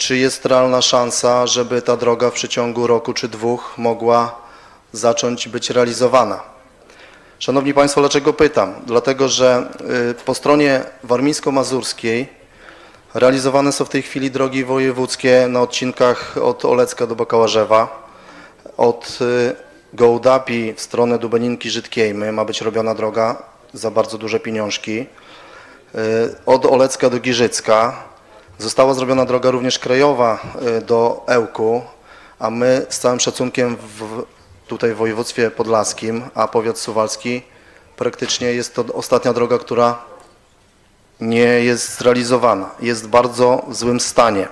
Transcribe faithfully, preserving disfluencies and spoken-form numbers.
czy jest realna szansa, żeby ta droga w przeciągu roku czy dwóch mogła zacząć być realizowana? Szanowni Państwo, dlaczego pytam? Dlatego, że po stronie warmińsko-mazurskiej realizowane są w tej chwili drogi wojewódzkie na odcinkach od Olecka do Bakałarzewa, od Gołdapi w stronę Dubeninki-Żydkiejmy ma być robiona droga za bardzo duże pieniążki. Od Olecka do Giżycka została zrobiona droga również krajowa do Ełku, a my z całym szacunkiem w, tutaj w województwie podlaskim, a powiat suwalski, praktycznie jest to ostatnia droga, która nie jest zrealizowana. Jest w bardzo złym stanie.